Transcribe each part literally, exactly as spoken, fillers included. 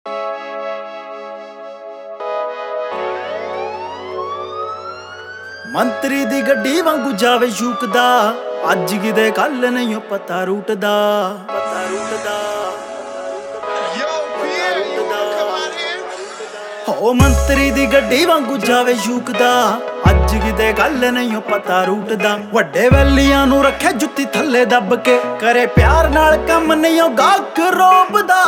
ਮੰਤਰੀ ਦੀ ਗੱਡੀ ਵਾਂਗੂ ਜਾਵੇ ਸ਼ੂਕਦਾ, ਅੱਜ ਕਿਤੇ ਕੱਲ ਨਹੀਂ ਓ ਪਤਾ ਰੂਟ ਦਾ, ਪਤਾ ਰੂਟ ਦਾ। ਹੋ ਮੰਤਰੀ ਦੀ ਗੱਡੀ ਵਾਂਗੂ ਜਾਵੇ ਸ਼ੂਕਦਾ, ਅੱਜ ਕਿਤੇ ਕੱਲ ਨਹੀਂ ਓ ਪਤਾ ਰੂਟ ਦਾ। ਵੱਡੇ ਵੈਲੀਆਂ ਨੂੰ ਰੱਖੇ ਜੁੱਤੀ ਥੱਲੇ ਦੱਬ ਕੇ, ਕਰੇ ਪਿਆਰ ਨਾਲ ਕੰਮ ਨਹੀਂ ਓ ਗਾਹਕ ਰੋਬਦਾ।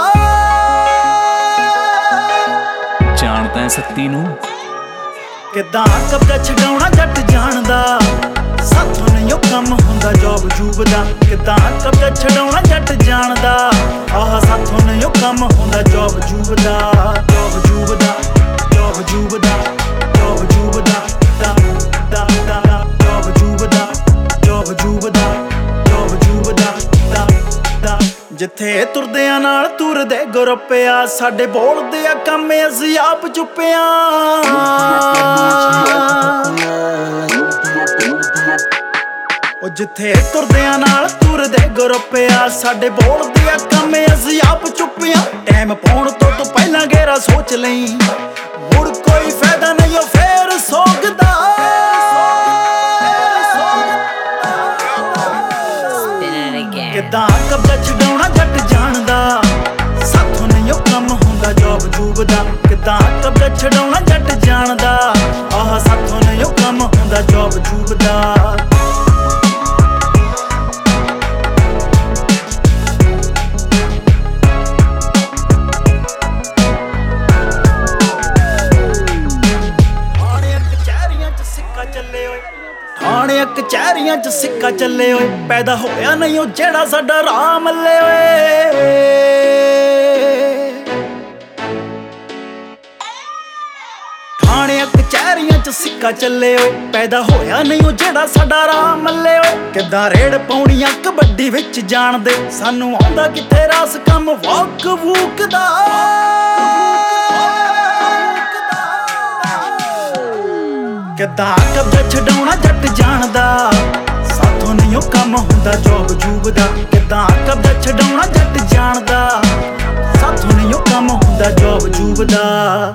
ਜਾਣਦਾ ਸੱਤੀ ਨੂੰ ਕਿੱਦਾਂ ਕਬਜ਼ਾ ਛਡਾਉਣਾ ਜੱਟ ਜਾਣਦਾ, ਸਾਥੋਂ ਨਹੀਂ ਉਹ ਕੰਮ ਹੁੰਦਾ ਜੋਬ ਜੂਬ ਦਾ। ਕਿੱਦਾਂ ਕਬਜ਼ਾ ਛਡਾਉਣਾ ਜੱਟ ਜਾਣਦਾ, ਆਹ ਸਾਥੋਂ ਨਹੀਂ ਉਹ ਕੰਮ ਹੁੰਦਾ ਜੋਬ ਜੂਬ ਦਾ। ਜੋਬ ਜੂਬ ਦਾ, ਜੋਬ ਜੂਬ ਦਾ, ਜੋਬ ਜੂਬ ਦਾ, ਦਾ ਦਾ ਦਾ ਜੋਬ ਜੂਬ ਦਾ, ਜੋਬ ਜੂਬ ਦਾ, ਜੋਬ ਜੂਬ ਦਾ, ਦਾ ਦਾ। ਜਿੱਥੇ ਤੁਰਦਿਆਂ ਨਾਲ ਤੁਰਦੇ ਗਰੁੱਪਿਆ, ਸਾਡੇ ਬੋਲਦੇ ਆ ਕੰਮ ਅਸੀਂ ਆਪ ਚੁੱਪਿਆ। ਉਹ ਜਿੱਥੇ ਤੁਰਦਿਆਂ ਨਾਲ ਤੁਰਦੇ ਗਰੁੱਪਿਆ, ਸਾਡੇ ਬੋਲਦੇ ਆ ਕੰਮ ਅਸੀਂ ਆਪ ਚੁੱਪਿਆ। ਟਾਈਮ ਪਾਉਣ ਤੋਂ ਤੂੰ ਪਹਿਲਾਂ ਗੇਰਾ ਸੋਚ ਲਈ, ਮੁੜ ਕੋਈ ਫਾਇਦਾ ਨਹੀਂ ਉਹ ਫੇਰ ਸੋਗਦਾ। ਕਿੱਦਾਂ ਕਬਜ਼ਾ ਛਡਾਉਣਾ ਜੱਟ ਜਾਣਦਾ, ਸਾਥੋਂ ਨਹੀਂ ਉਹ ਕੰਮ ਹੁੰਦਾ ਜੋਬ ਜੂਬ ਦਾ। ਕਿੱਦਾਂ ਕਬਜ਼ਾ ਛਡਾਉਣਾ ਜੱਟ ਜਾਣਦਾ, ਆਹ ਸਾਥੋਂ ਨਹੀਂ ਉਹ ਕੰਮ ਹੁੰਦਾ ਜੋਬ ਜੂਬ ਦਾ। ਥਾਣੇ ਕਚਹਿਰੀਆਂ ਚ ਸਿੱਕਾ ਚੱਲੇ ਓਏ, ਪੈਦਾ ਹੋਇਆ ਨਹੀਂ ਉਹ ਜਿਹੜਾ ਸਾਡਾ ਰਾਹ ਮੱਲੇ ਓਏ। ਥਾਣੇ ਕਚਹਿਰੀਆਂ ਚ ਸਿੱਕਾ ਚੱਲੇ ਓਏ, ਪੈਦਾ ਹੋਇਆ ਨਹੀਂ ਉਹ ਜਿਹੜਾ ਸਾਡਾ ਰਾਹ ਮੱਲੇ ਓਏ। ਕਿੱਦਾਂ ਰੇਡ ਪਾਉਣੀਆਂ ਕਬੱਡੀ ਵਿੱਚ ਜਾਣਦੇ, ਸਾਨੂੰ ਆਉਂਦਾ ਕਿੱਥੇ ਰਾਸ ਕੰਮ ਵਾਕ ਵੂਕ ਦਾ। ਕਿੱਦਾਂ ਕਬਜ਼ਾ ਛਡਾਉਣਾ ਜੱਟ ਜਾਣਦਾ, ਸਾਥੋਂ ਨਹੀਂ ਉਹ ਕੰਮ ਹੁੰਦਾ ਜੋਬ ਜੂਬ ਦਾ। ਕਿੱਦਾਂ ਕਬਜ਼ਾ ਛਡਾਉਣਾ ਜੱਟ ਜਾਣਦਾ, ਸਾਥੋਂ ਨਹੀਂ ਉਹ ਕੰਮ ਹੁੰਦਾ ਜੋਬ ਜੂਬ ਦਾ।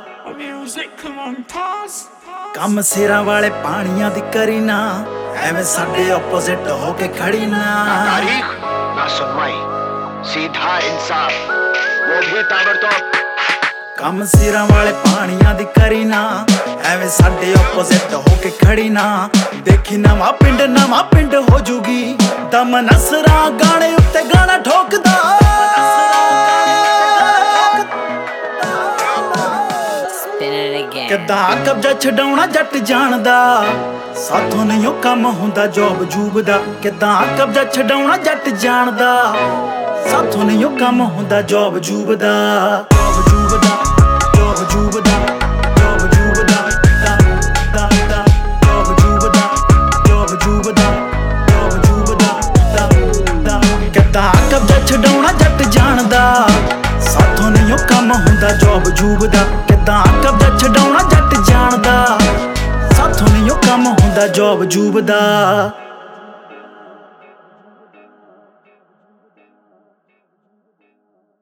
ਕੰਮ ਸਿਰਾਂ ਵਾਲੇ ਪਾਣੀਆਂ ਦੀ ਕਰੀ ਨਾ, ਐਵੇਂ ਸਾਡੇ ਆਪੋਜ਼ਿਟ ਹੋ ਕੇ ਖੜੀ ਨਾ। ਤਾਰੀਖ ਨਾ ਸੁਣਵਾਈ, ਸਿੱਧਾ ਇਨਸਾਫ ਉਹ ਵੀ ਤਾਬੜਤੋੜ। ਕੰਮ ਸਿਰਾਂ ਵਾਲੇ ਪਾਣੀਆਂ ਦੀ ਕਰੀ ਨਾ, ਐਵੇਂ ਸਾਡੇ ਆਪੋਜ਼ਿਟ ਹੋ ਕੇ ਖੜੀ ਨਾ। ਦੇਖੀ ਨਵਾਂ ਪਿੰਡ ਨਵਾਂ ਪਿੰਡ ਹੋ ਜੂਗੀ, ਦਮ ਨਸਰਾ ਗਾਣੇ ਉੱਤੇ ਗਾਣਾ ਠੋਕਦਾ। ਕਿੱਦਾਂ ਕਬਜ਼ਾ ਛਡਾਉਣਾ ਜੱਟ ਜਾਣਦਾ, ਸਾਥੋਂ ਨਹੀਂ ਉਹ ਕੰਮ ਹੁੰਦਾ ਜੋਬ ਜੂਬ ਦਾ। ਕਿੱਦਾਂ ਕਬਜ਼ਾ ਛਡਾਉਣਾ ਜੱਟ ਜਾਣਦਾ, ਸਾਥੋਂ ਨਹੀਂ ਉਹ ਕੰਮ ਹੁੰਦਾ ਜੋਬ ਜੂਬ ਦਾ। ਜੋਬ ਜੂਬ ਦਾ, ਜੋਬ ਜੂਬ ਦਾ, ਜੋਬ ਜੂਬ ਦਾ, ਦਾ ਦਾ ਦਾ ਜੋਬ ਜੂਬ ਦਾ, ਜੋਬ ਜੂਬ ਦਾ, ਜੋਬ ਜੂਬ ਦਾ, ਦਾ ਦਾ। ਕਿੱਦਾਂ ਕਬਜ਼ਾ ਛਡਾਉਣਾ ਜੱਟ ਜਾਣਦਾ, ਸਾਥੋਂ ਨਹੀਂ ਉਹ ਕੰਮ ਹੁੰਦਾ ਜੋਬ ਜੂਬ ਦਾ। ਕਿੱਦਾਂ ਕਬਜ਼ਾ ਛਡਾਉਣਾ ਜੱਟ ਜਾਣਦਾ, ਸਾਥੋਂ ਨਹੀਂ ਉਹ ਕੰਮ ਹੁੰਦਾ ਜੋਬ ਜੂਬ ਦਾ।